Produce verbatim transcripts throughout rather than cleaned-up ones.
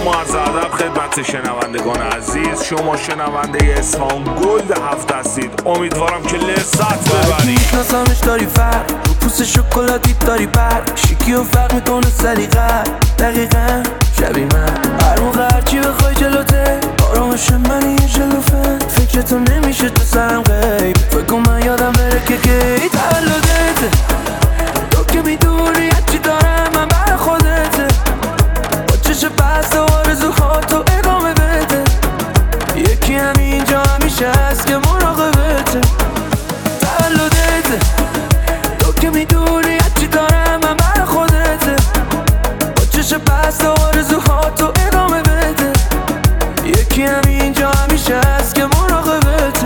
اما از ادب خدمت شنوندگان عزیز، شما شنونده اصفهان گلد هفت هستید. امیدوارم که لذت ببرید. میشناسمش داری فرق رو پوست شکلاتی داری برق شیکی و فرق میکنه سلیقه دقیقا شبیه من هر موقع هرچی بخوای جلوته آرامش منی یه جلوفه فکرتو نمیشه تو سرم غیب فکر کن من یادم بره که کی تولدته تو که میدونی هرچی دارم من بر خودته با چشم بسته و آرزوهاتو ادامه بده یکی همینجا همیشه هست که مراقبته تولدته تو که میدونی هرچی دارم من بر خودته با چشم بسته و آرزوهاتو ادامه بده یکی همینجا همیشه هست که مراقبته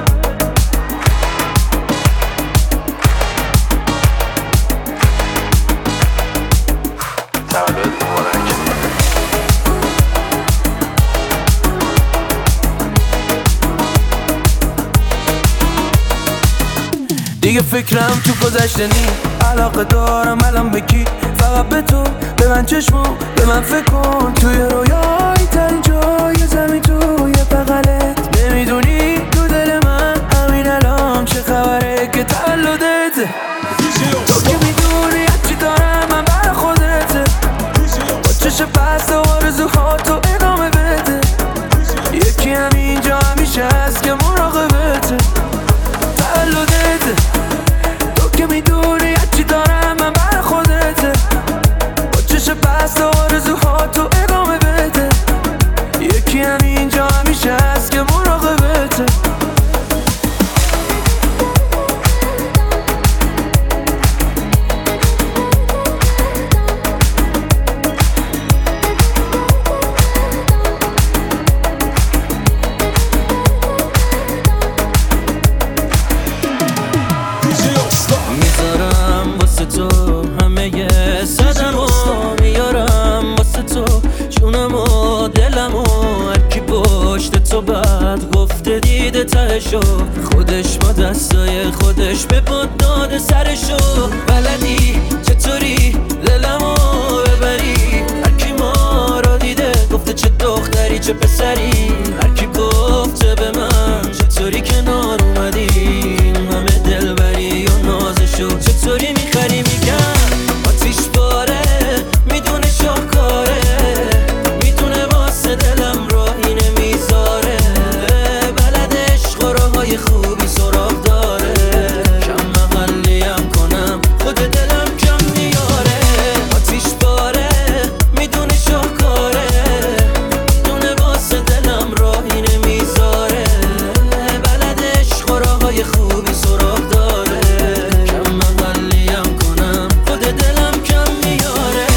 تولد مبارک. دیگه فکرم تو گذشته نی علاقه دارم الان به کی فقط به تو به من چشمو به من فکر کن توی رویایی ترین جای زمین توی بغلت نمیدونی تو دل من همین الان چه خبره که تولدته تو که میدونی هرچی دارم من بر خودته با چشم بسته و آرزوهاتو ادامه بده یکی همینجا همیشه هست که مراقبته تولدته تو که میدونی هرچی دارم من بر خودته با چشم بسته و آرزوهاتو ادامه بده یکی همینجا همیشه هست که مراقبته میذارم واسه تو همه صدمو میارم واسه تو جونم و دلم و هرکی پشت تو بعد گفته دیده تهشو خودش با دستای خودش به پاد داده سرشو بلدی چطوری دلمو ببری هرکی ما رو دیده گفته چه دختری چه پسری هرکی گفته به من چطوری کنار اومدی همه دلبری و نازشو چطوری میخری میگن آتیش باره میدونه شاهکاره میدونه واسه دلم راهی نمیذاره بلد عشق و راههای خوبی سراغ داره کم مقلیم کنم خود دلم کم میاره آتیش باره میدونه شاهکاره میدونه واسه دلم راهی نمیذاره بلد عشق و راههای خوبی سراغ داره کم مقلیم کنم خود دلم کم میاره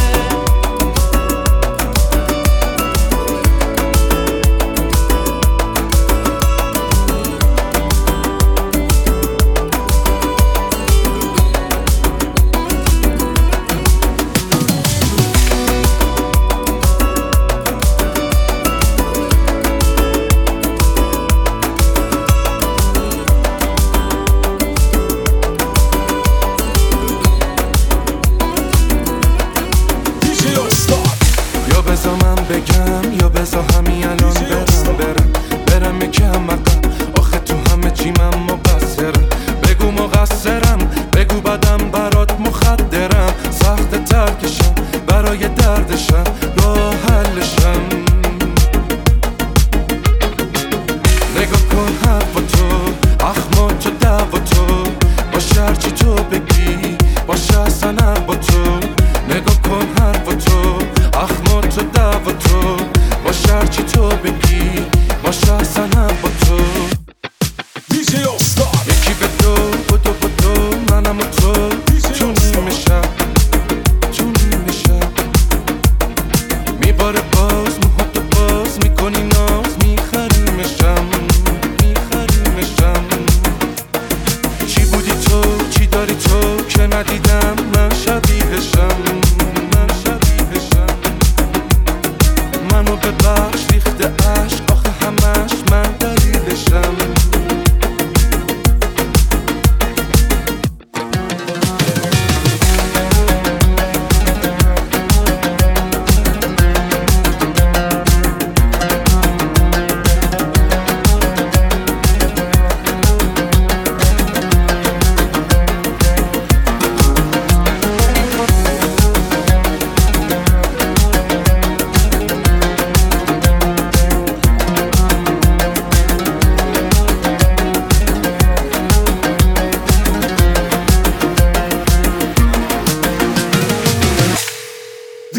یا بذار من بگم یا بذار همین الان برم برم برم یکم عقب آخه تو همه چی من مقصرم بگو مقصرم بگو بدم برات مخدرم سخت ترکشم برای دردشم راه حلشم نگاه کن حرفا تو اخما تو دعوا تو باشه هرچی تو بگی باشه اصلا با تو نگاه کن حرفا تو اخما تو دعوا تو باشه هرچی تو بگی باشه اصلا با تو یکی به دو بدو بدو منم و تو تو نیمه شب تو نیمه شب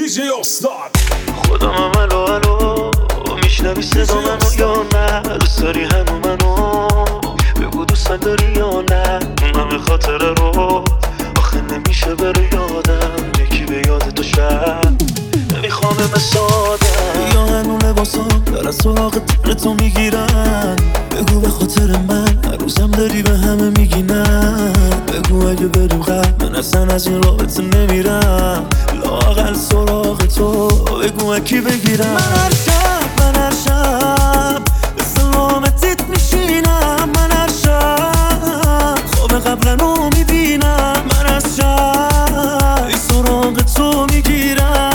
دیجی استاد خودم هم الو الو میشنوی صدا منو یا نه؟ دوست داری هنو منو بگو دوست داری یا نه؟ اون همه خاطره رو آخه نمیشه بره یادم یکی به یاد تو شد نمیخوام مسادم یا هنو لباسا دارن سراغ تر تو میگیرن بگو به خاطر من هر روزم داری به همه میگی نه بگو اگه بریم قبل من اصلا از این رابطه نمیرم لااقل سراغ تو بگو اکی بگیرم من هر شب من هر شب به سلامتیت میشینم من هر شب خواب قبلنو میبینم من از شب ای سراغ تو میگیرم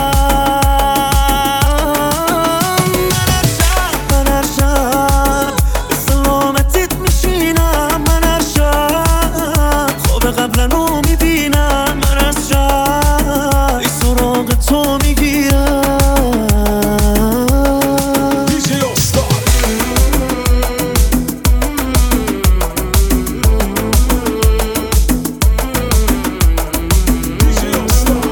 قبلنو میبینم من از شب ای سراغ تو میگیرم دیجی استاد دیجی استاد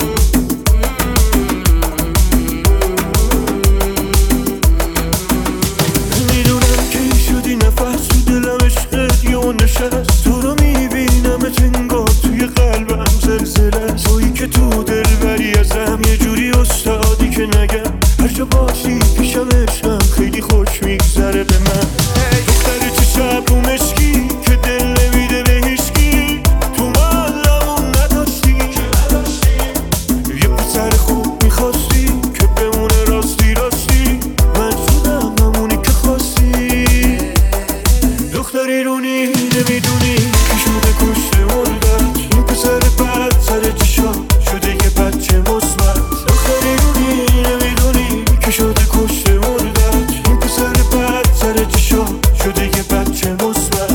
میدونم که شدی نفس تو دلم عشقت یه نشست تو رو میبینم انگار توی قلبم زلزله تویی که تو دل بری ازم یه جوری استادی که نگم هر جا باشی پیشم عشقم خیلی خوش میگذره به من دختر چه شب رو مشکی که دل نمیده به هیچکی تو قلبمون نداشتی یه پسر خوب میخواستی که بمونه راستی راستی من شدم همونی که خواستی دختری رونی نمیدونی که شده کشته مردت این پسر بد سر چشا شده یه بچه مثبت دختری رونی نمیدونی که شده کشته مردت این پسر بد سر چشا شده یه بچه مثبت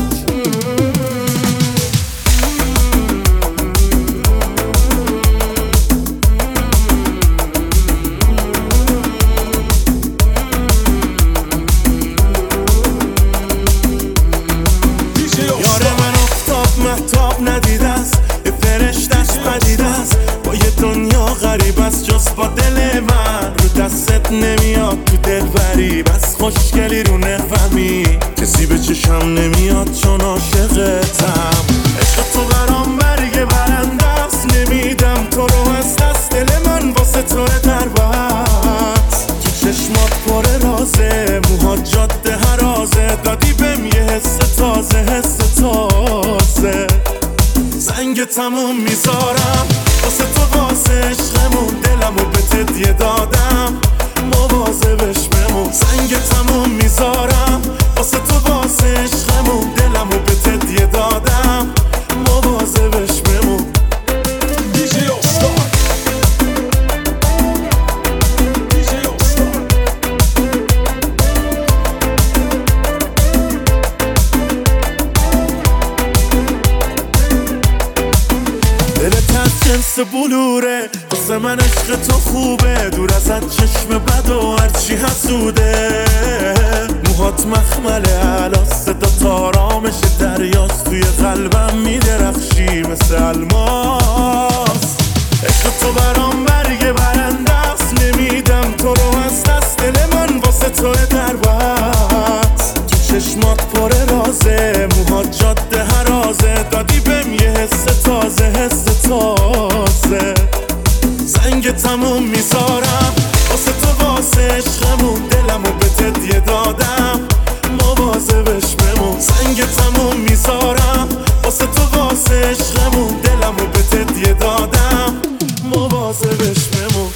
یاره من افتاب محتاب ندیده است یه فرشتش پدیده است با یه دنیا غریب است جز با دل من رو دستت نمیاد تو دل بری بس خوشگلی رو نفهمی کسی به چشم نمیاد چون عاشقتم عشق تو برام برگ برنده است نمیدم تو رو از دست دل من واسه تو در بست تو چشمات پر رازه موهات جاده هرازه دادی بهم یه حس تازه حس تازه زنگ تموم میذارم واسه تو واسه عشقمون دلمو به تدیه دادم مواظبش بمون زنگ تموم میذارم واسه تو واسه عشقمون دلمو به تدیه دادم مواظبش بمون دیجی استاد دیجی استاد دلت از جنس بلوره واسه من عشق تو خوبه دور ازت چشم بد و هرچی حسوده موهات مخمله علا صدا تارامش دریاست توی قلبم میدرخشی مثل الماس عشق تو برام برگ برنده است نمیدم تو رو از دست دل من واسه تو در بست تو چشمات پر رازه موهات جاده هرازه دادی بهم یه حس تازه حس تازه زنگ تموم میذارم واسه تو واسه عشقمون دلمو به تدیه دادم مواظبش بمون زنگ تموم میذارم واسه تو واسه عشقمون دلمو به تدیه دادم مواظبش بمون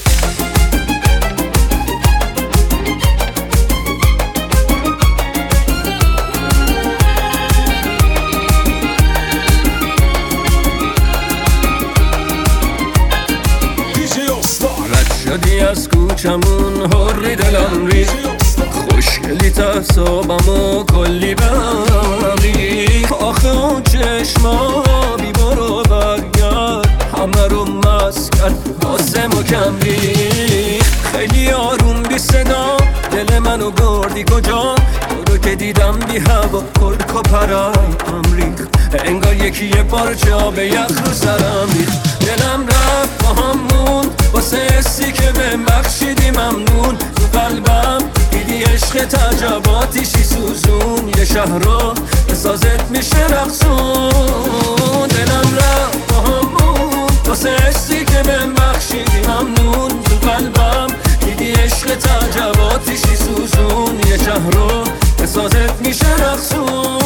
شدی از کوچمون هری دلم ری خوشگلی تصابم و کلی بهم ری آخه اون چشما بی برو برگرد همه رو مست کرد واسه ما کم ری خیلی آروم بی صدا دل منو بردی کجا تو رو که دیدم بی هوا کرد و پرم ریخ انگار یکی یه پارچه به یخ رو سرم ریخ دلم رفت با همون واسه حسی که شهر رو بسازت میشه رقصون. دلم رفت با همون واسه حسی که بهم بخشیدی ممنون. تو قلبم دیدی عشق تعجباتیشی سوزون. یه شهر رو بسازت میشه رقصون.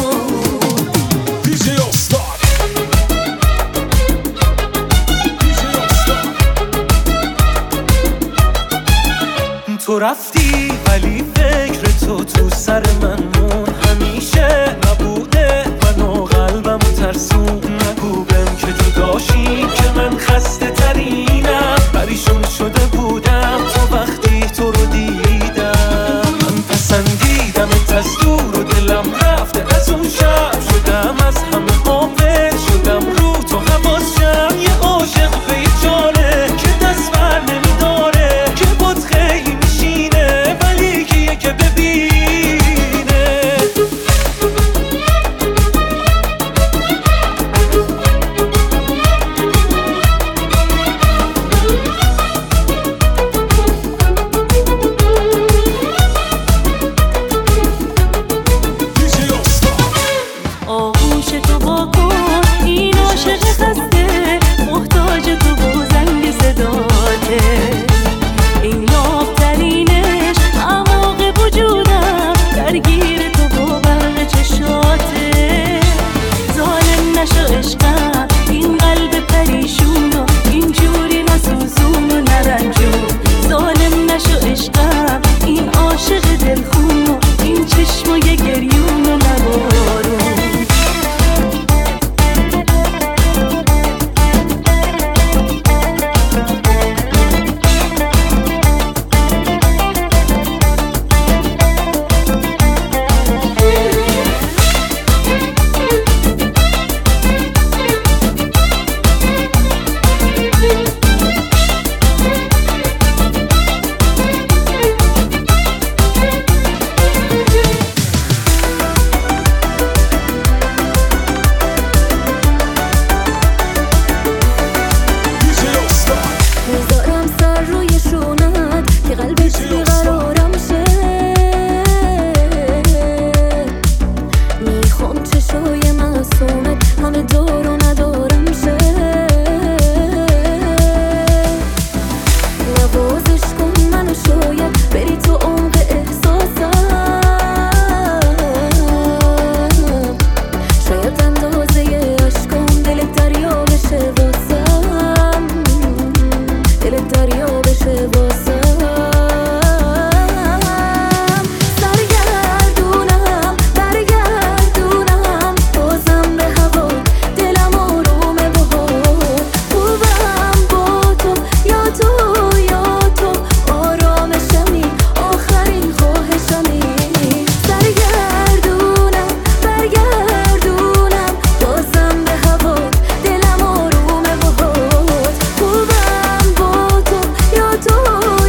تو رفتی ولی فکر تو تو سر من مون. همیشه نبوده منو قلبم ترسون. نگو بهم که تو داشتی که من خسته ترینم. پریشون شده بودم تو وقتی تو رو دیدم. من پسندیدمت از دور و دلم رفته از اون شب. شدم از همه غافل شدم رو تو حواسم. یه عاشق بیچاره که دست بر نمیداره. که بود خیلی میشینه ولی کیه که ببینه. آغوش تو با کن این عاشق خسته. محتاج تو با زنگ صداته. این نابترینش اعماق وجودم. درگیر تو با برق چشاته. ظالم نشو عشقم این قلب پریشون و این جوری نسوزون و نرنجون. ظالم نشو عشقم این عاشق دلخون و این چشمای گریون و نبارون. میذارم سر روی شونت که قلبت بیقرارم شه. میخوام چشای معصومت همه دور و ندارم شه. نوازش کن منو شاید بری تو عمق احساسم. شاید اندازه عشقم دلت دریا بشه واسم. دلت دریا بشه واسم. سرگردونم برگردونم بازم به هوا. دلم آرومه باهات. خوبم با تو یا تو یا تو. آرامشمی آخرین خواهشمی. سرگردونم برگردونم بازم به هوا. دلم آرومه باهات. خوبم با تو یا تو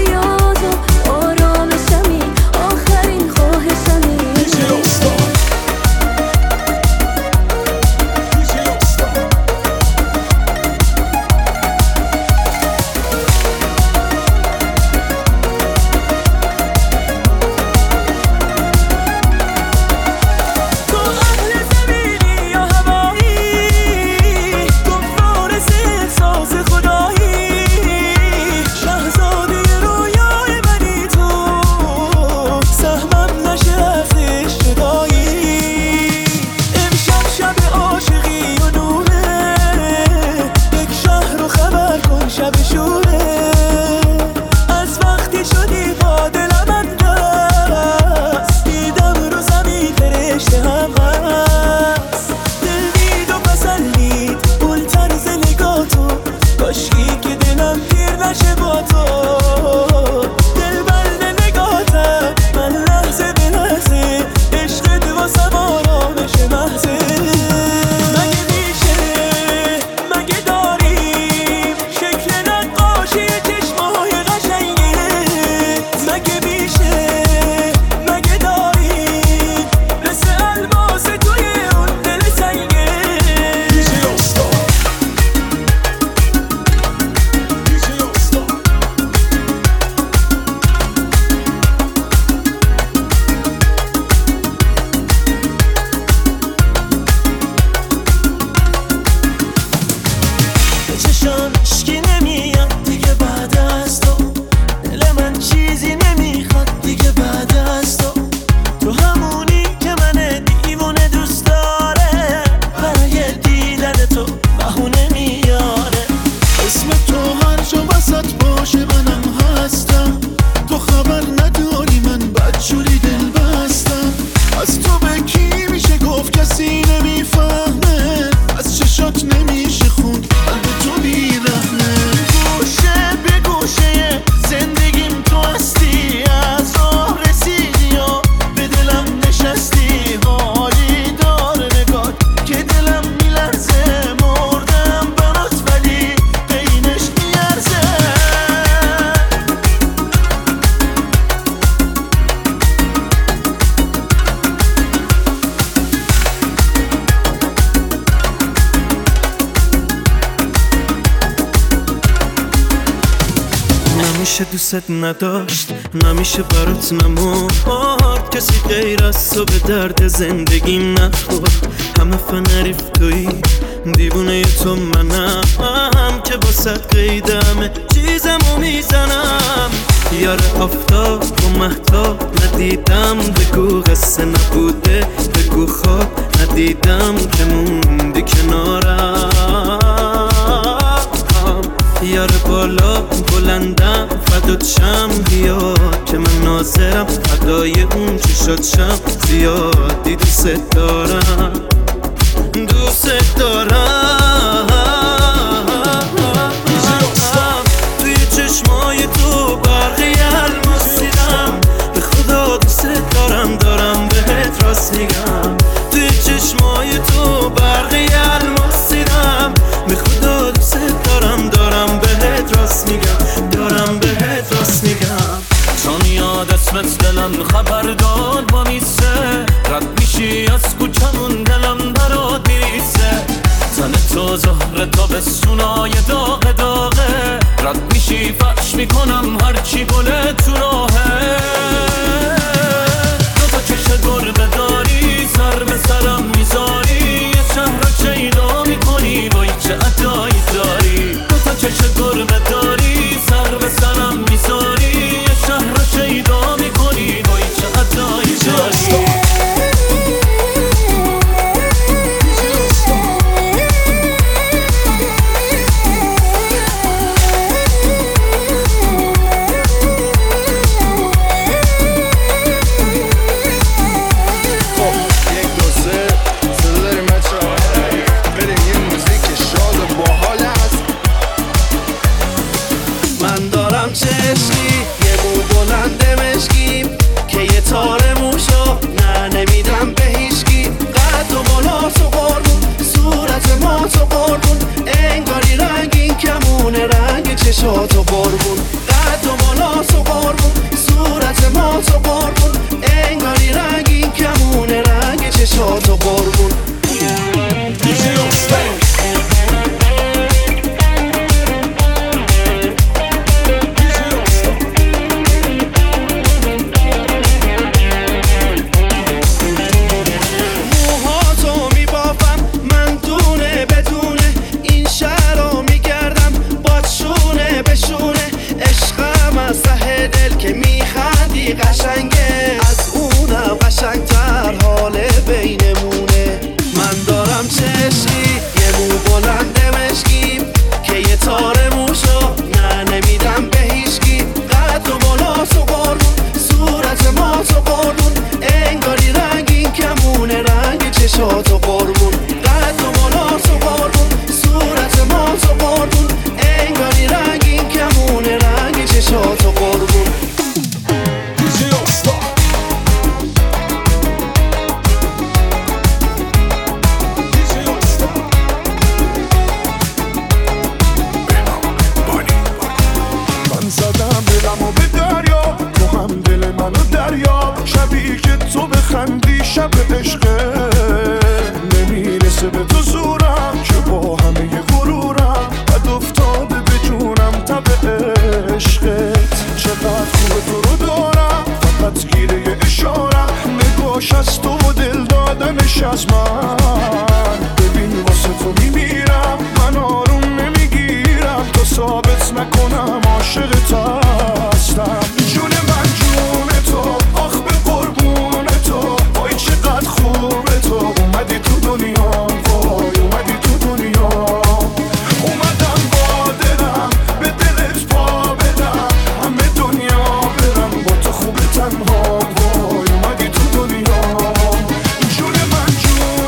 نمیشه دوست نداشت، نمیشه برات نمورد، کسی غیر از تو به درد زندگیم نخورد. همه فنریف تویی، دیوونه تو منم که باست قیدمه چیزمو میزنم. یار آفتاب و مهتاب ندیدم، بگو قصه نبوده، بگو خواب ندیدم که موندی کنارم. یار بالا بلندم فدات شم، بیا که من ناظرم فدای اون چشات شم. زیادی دوست دارم، دوست دارم. توی چشمای تو برقی الماس دیدم، به خدا دوست دارم، دارم بهت راست میگم. توی چشمای تو برقی الماس دیدم، به خدا دوست دارم، دارم بهت راست میگم، دارم بهت راست میگم. چون یاد اسمت دلم خبر داد با میسه، رد میشی از کوچمون دلم برات میریسه. تن تو زهر تابستونای داغ داغه، رد میشی فرش میکنم هرچی گله تو راهه. دو تا چشم گربه داری، سر به سرم میذاری، یه شهر رو چیدا میکنی، وای چه ادایی داری. دو تا چشم گربه داری، سر به سرم میذاری، یه شهر رو چیدا میکنی، وای چه ادایی داری. چشاتو قربون، قد و بالاس و قربون، صورت ما تو قربون، انگاری رنگین کمونه رنگ چشاتو قربون. موهاتو میبافم من دونه بدونه، این شهر رو میگردم با شونه بشونه. عشقم از ته دل که میخندی قشنگه، از اونم قشنگتر حال بینمونه. من دارم چشمی یه مو بلند مشکیم، که یه تار موشو نه نمیدم به هیچکی. قد و بالاس و قربون، صورت ما تو قربون، انگاری رنگین کمونه رنگ چشاتو قربون. قد و بالاس و قربون، صورت ما تو قربون، انگاری رنگین کمونه رنگ چشاتو قربون. من زدم دلم و به دریا، تو هم دل منو دریا. شبیه که تو بخندی شب عشقه، نمیرسه به تو زورم که با همه غرورم بد افتاده به جونم تب عشقت. چقدر خوبه تو رو دارم، فقط گیره یه اشارم، نگاش از تو و دل دادنش از من. ببین واسه تو میمیرم، من آروم نمیگیرم تا ثابت نکنم عاشقت هستم. جون من جون تو، آخ به قربون تو، وای چقدر خوبه تو. اومدی تو دنیا، وای اومدی تو دنیا. اومدم با دلم به دلت پا بدم، همه دنیا برم با تو خوبه تنها. وای اومدی تو دنیا. جون من جون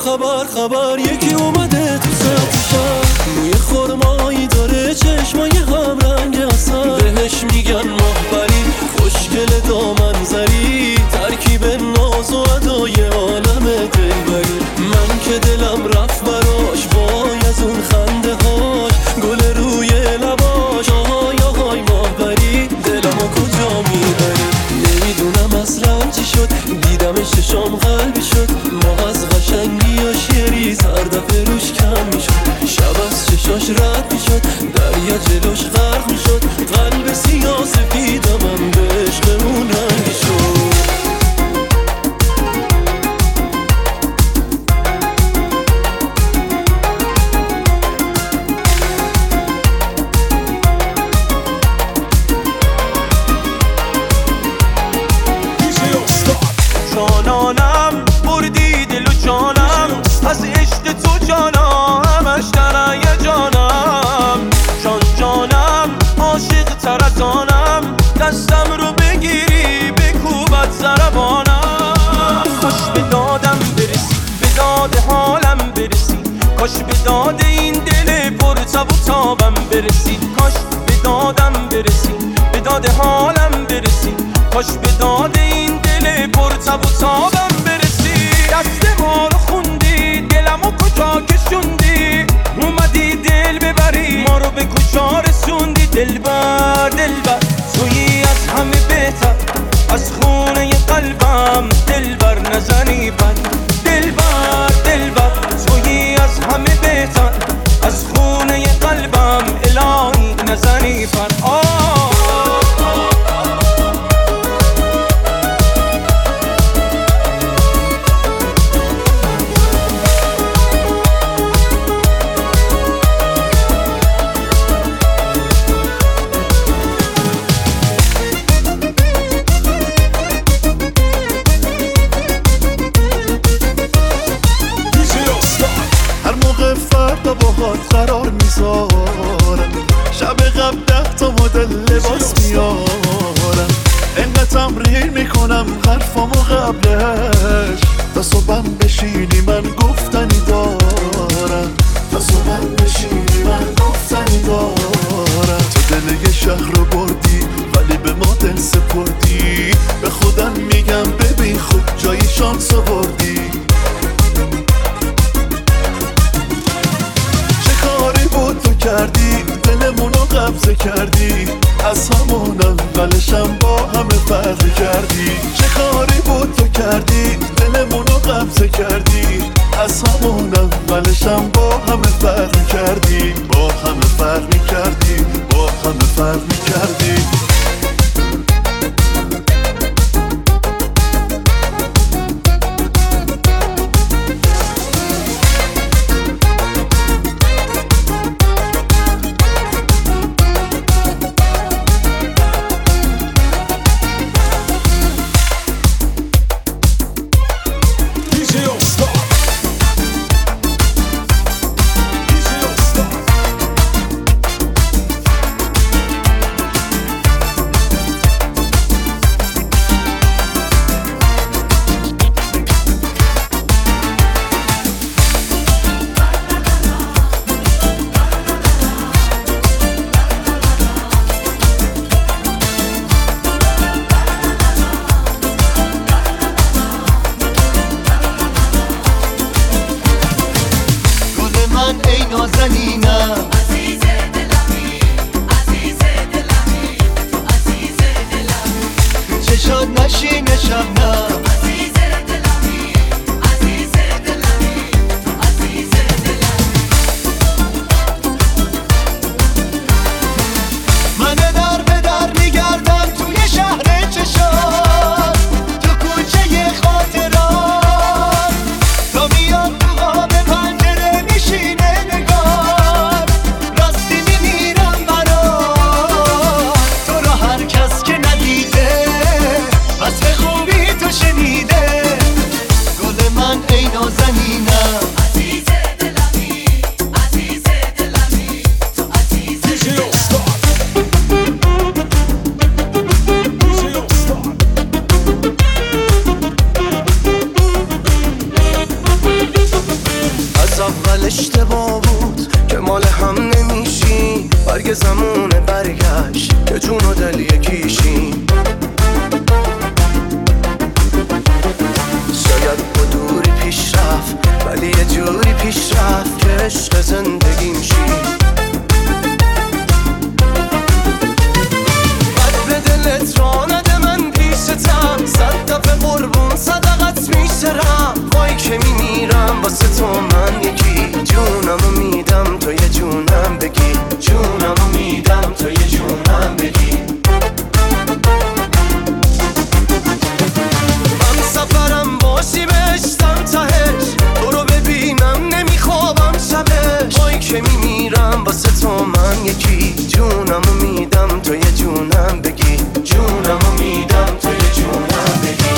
خبر خبر یکی اومده تو سطح موی خرمایی داره چشمای هم رنگ اصل بهش میگن مهبری خوشگل دامن زری ترکیب ناز و ادای عالم دلبری من که دلم رفت براش وای از اون خنده هاش گل روی لباش آهای آهای مهبری دلمو کجا میبری نمیدونم اصلا چی شد دیدمش چشام قلبی شد ما از قشنگیاش یه ریز هر دفعه روش کم میشد شب از چشاش رد میشد دریا جلوش غرق میشد قلب سیاه سفیدم من به عشقمون رنگی شد جانانم بردی دل و جانم از عشق تو جانم همش در جانم جان جانم عاشق تر از آنم دستم رو بگیری بکوبت ضربانم خوش به دادم برسی به داد حالم برسی کاش به داد این دل پر تب و تابم برسی کاش به دادم برسی به داد حالم برسی کاش به داد این دل پر تب و تابم برسی دست ما رو خوندی دلمو کجا کشوندی اومدی دل ببری ما رو به کجا رسوندی دلبر دلبر تویی از همه بهتر از خونه قلبم دلبر نزنی بر دلبر دلبر تویی از همه بهتر از خونه قلبم الهی نزنی بر آه قرار میذارم شب قبل ده تا مدل لباس میارم انقدر تمرین میکنم حرفامو قبلش تا صبحم بشینی من گفتنی دارم تا صبحم بشینی من گفتنی دارم تو دل یه شهر رو بردی ولی به ما دل سپردی به خودم میگم ببین خوب جایی شانس آوردی تو کردی دلمونو قبضه کردی از همون اولشم با همه فرق کردی چه کاری بود تو کردی دلمونو قبضه کردی از همون اولشم با همه فرق کردی با همه فرق کردی با همه فرق کردی خوبی تو شنیدی اگه زمونه برگشت که جون و دل یکیشیم. شاید با دوری پیش رفت ولی یه جوری پیش رفت که عشق زندگیم شی. بد به دلت را نده من پیشتم، صد دفعه قربون صدقت میشرم. وای که میمیرم واسه تو من یکی جونمو میدم تو یه جونم بگی، جونمو میدم تو یه جونم بگی. من سفرم باشی بهشتم تهش، تو رو ببینم نمیخوابم شبش. وای که میمیرم واسه تو من یکی جونمو میدم تو یه جونم بگی، جونمو میدم تو یه جونم بگی.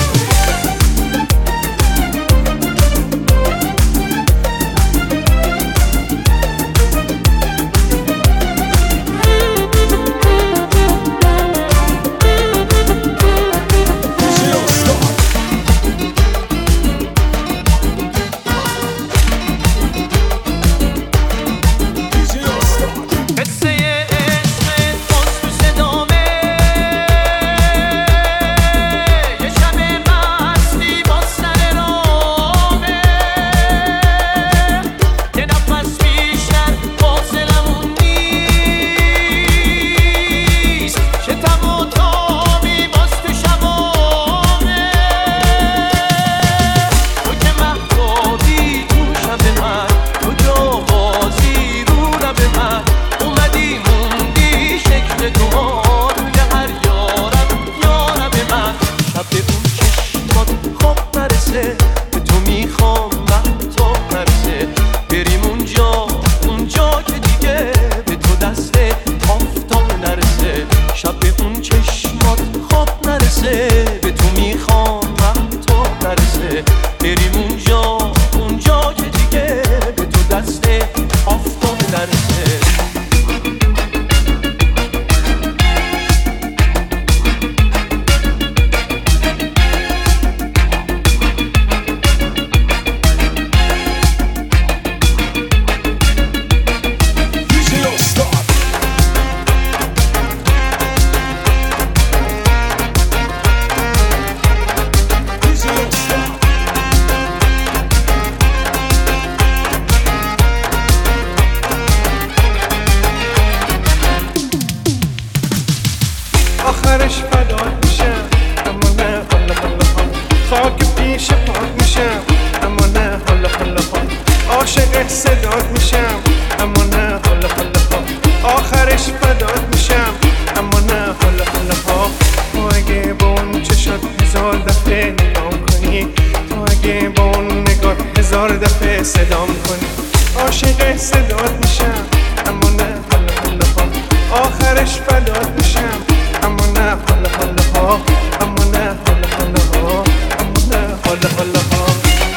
آخرش فدات میشم اما نه حالا حالا حال، خاک پیش پات میشم اما نه حالا حالا حال، عاشق صدات میشم اما نه حالا حالا حال، آخرش فدات میشم اما نه حالا حالا حال. تو اگه با اون چشات هزار دفعه نگام کنی، تو اگه با اون نگاه هزار دفعه صدام کنی، عاشق صدات میشم اما نه حالا حالا حال، آخرش فدات میشم اما نه حالا حالا ها، اما نه حالا حالا ها، اما نه حالا حالا ها.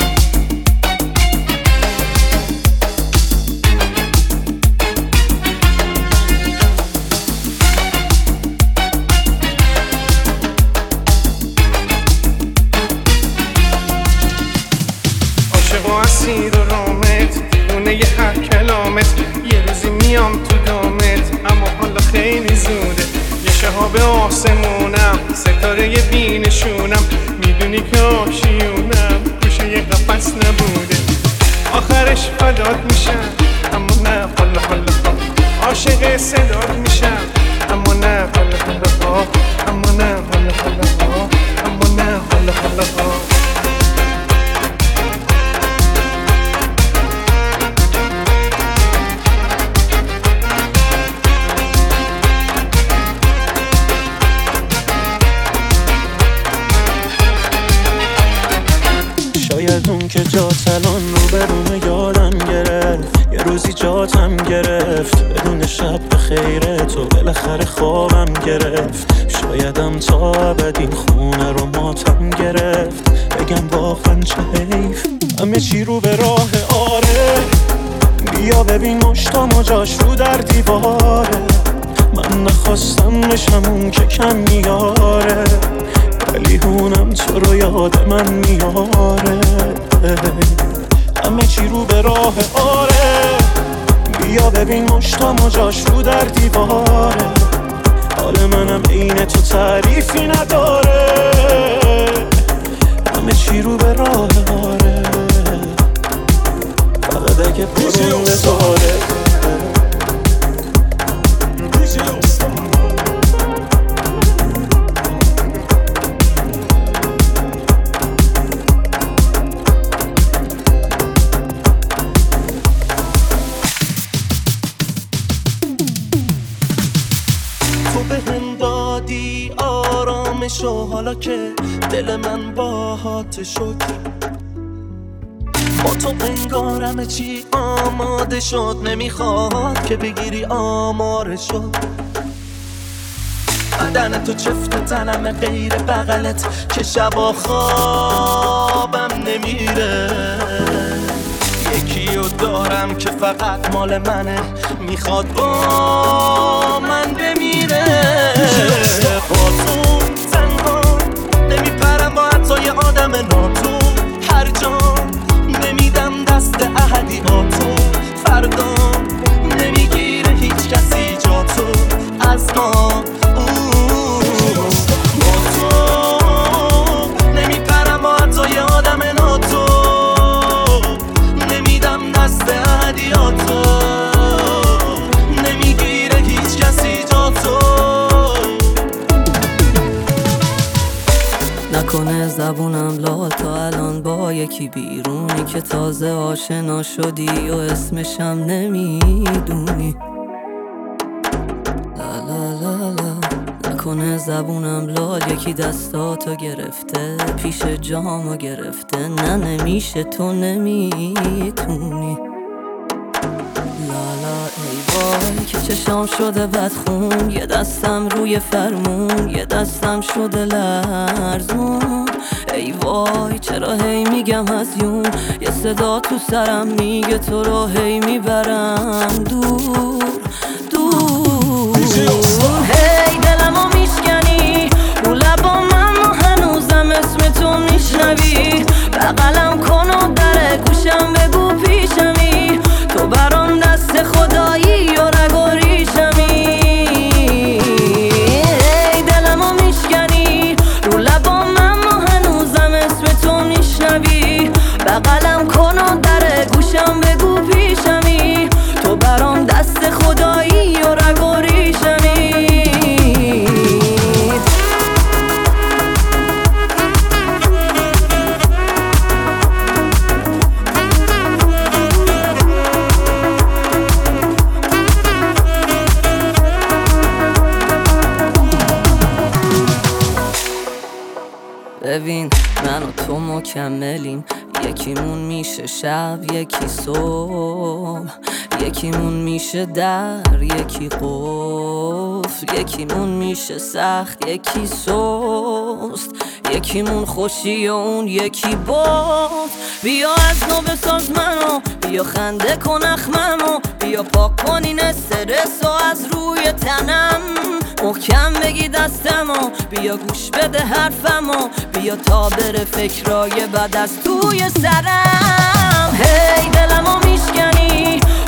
عاشق و اسیر و رامت دیوونه ی هر کلامت، یه روزی میام تو دامت اما حالا خیلی زوده. شهاب آسمونم ستاره بینشونم، میدونی که آشیونم گوشه یه قفص نبوده. آخرش فدات میشم اما نه حالا حالا ها، عاشق صدات میشم اما نه حالا حالا ها، اما نه حالا حالا ها، اما نه حالا حالا ها. شاید اون که جات الان رو برونه یادم گرفت، یه روزی جاتم گرفت بدون شب به خیره تو بالاخره خوابم گرفت. شایدم تا ابد این خونه رو ماتم گرفت، بگم واقعا چه حیف همه چی رو به راه آره. بیا ببین مشتام و جاش رو در دیواره، من نخواستم بشم اون که کم میاره، ولی هونم تو رو یاد من میاره. همه چی رو به راه آره، بیا ببین مشتام و جاش رو در دیواره، حال منم عین تو تعریفی نداره، همه چی رو به راه آره، فقط اگه پرون بذاره. آرامشو حالا که دل من باهات شد، با تو انگارم چی آماده شد، نمیخواد که بگیری آمارشو. بدن تو چفت تنم غیر بغلت که شبا خوابم نمیره، یکیو دارم که فقط مال منه، میخواد با من بمیره. با تو تنها نمیپرم با حتی یه آدم ناتو، هر جا نمیدم دست احدیاتو، فردا نمیگیره هیچ کسی جا تو از ما. با تو نمیپرم با حتی یه آدم ناتو، نمیدم دست احدیاتو، نمیگیره هیچ کسی جا تو. نکنه زبونم لال تا الان با یکی بیرونی که تازه آشنا شدی و اسمشم نمیدونی. لا لا لا لا. نکنه زبونم لال یکی دستاتو گرفته، پیش جامو گرفته، نه نمیشه تو نمیتونی. لالا ای وای که چشام شده بدخون، یه دستم روی فرمون، یه دستم شده لرزون. ای وای چرا هی میگم هزیون، یه صدا تو سرم میگه تو رو هی میبرم دور دور. هی دلمو میشکنی رو لبام، اما هنوزم اسم تو میشنوی، بغلم کن و در گوشم بگو پیشمی، تو برام دست خدایی و رگ و ریشمی. ای دلمو میشکنی رو لبام، اما هنوزم اسم تو میشنوی، بغلم کن و در گوشم بگو پیشمی، تو برام دست خدایی و رگ و ریشمی. ببین من و تو مکملیم، یکیمون میشه شب یکی صبح، یکیمون میشه در یکی قفل، یکیمون میشه سخت یکی سست، یکیمون خوشی و اون یکی باز. بیا از نو بساز منو، بیا خنده کن اخممو، بیا پاک کن این استرس و از روی تنم، محکم بگی دستمو، بیا گوش بده حرفمو، بیا تا بره فکرای بد از توی سرم. هی دلمو میشکنی